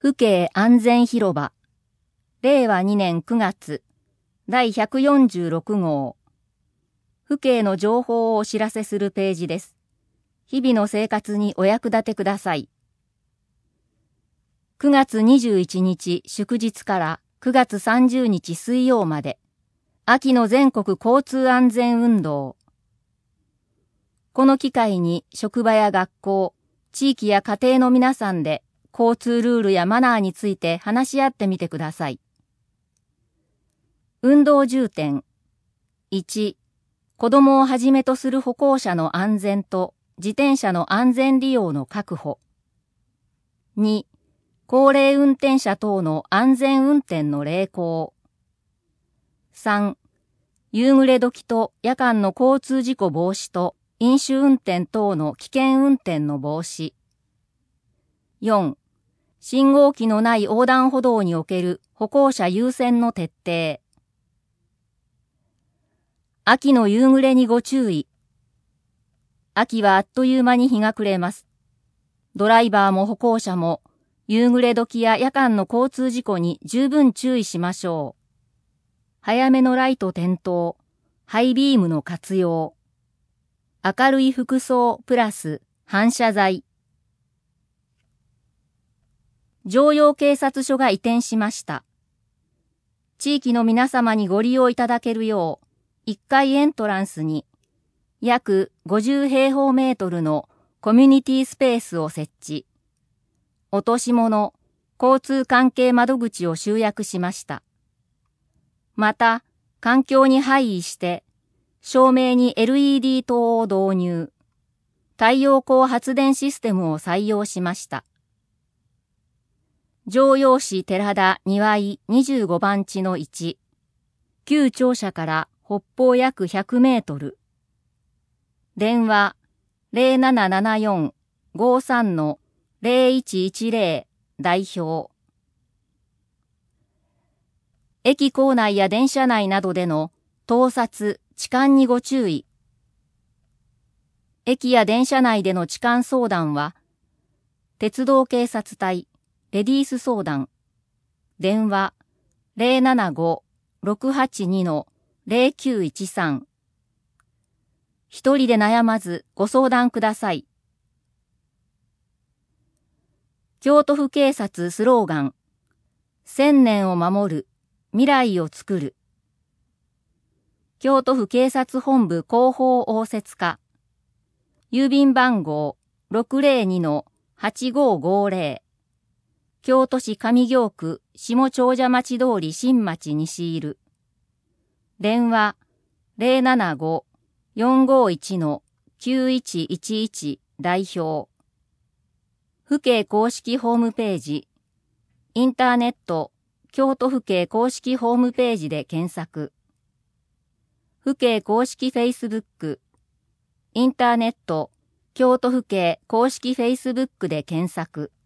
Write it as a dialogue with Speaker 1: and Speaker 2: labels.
Speaker 1: 府警安全広場、令和2年9月、第146号。府警の情報をお知らせするページです。日々の生活にお役立てください。9月21日祝日から9月30日水曜まで、秋の全国交通安全運動。この機会に職場や学校、地域や家庭の皆さんで交通ルールやマナーについて話し合ってみてください。運動重点。1、子供をはじめとする歩行者の安全と自転車の安全利用の確保。2、高齢運転者等の安全運転の励行。3、夕暮れ時と夜間の交通事故防止と飲酒運転等の危険運転の防止。4、信号機のない横断歩道における歩行者優先の徹底。秋の夕暮れにご注意。秋はあっという間に日が暮れます。ドライバーも歩行者も夕暮れ時や夜間の交通事故に十分注意しましょう。早めのライト点灯、ハイビームの活用。明るい服装プラス反射材。常陽警察署が移転しました。地域の皆様にご利用いただけるよう、1階エントランスに約50平方メートルのコミュニティスペースを設置。落とし物、交通関係窓口を集約しました。また、環境に配慮して、照明に LED 灯を導入。太陽光発電システムを採用しました。常陽市寺田庭井25番地の1。旧庁舎から北方約100メートル。電話0774-53-0110代表。駅構内や電車内などでの盗撮、痴漢にご注意。駅や電車内での痴漢相談は、鉄道警察隊、レディース相談。電話075-682-0913。一人で悩まずご相談ください。京都府警察スローガン。1000年を守る、未来をつくる。京都府警察本部広報応接課。郵便番号 602-8550。京都市上京区下長者町通り新町西入。電話075-451-9111代表。府警公式ホームページ。インターネット京都府警公式ホームページで検索。府警公式フェイスブック。インターネット京都府警公式フェイスブックで検索。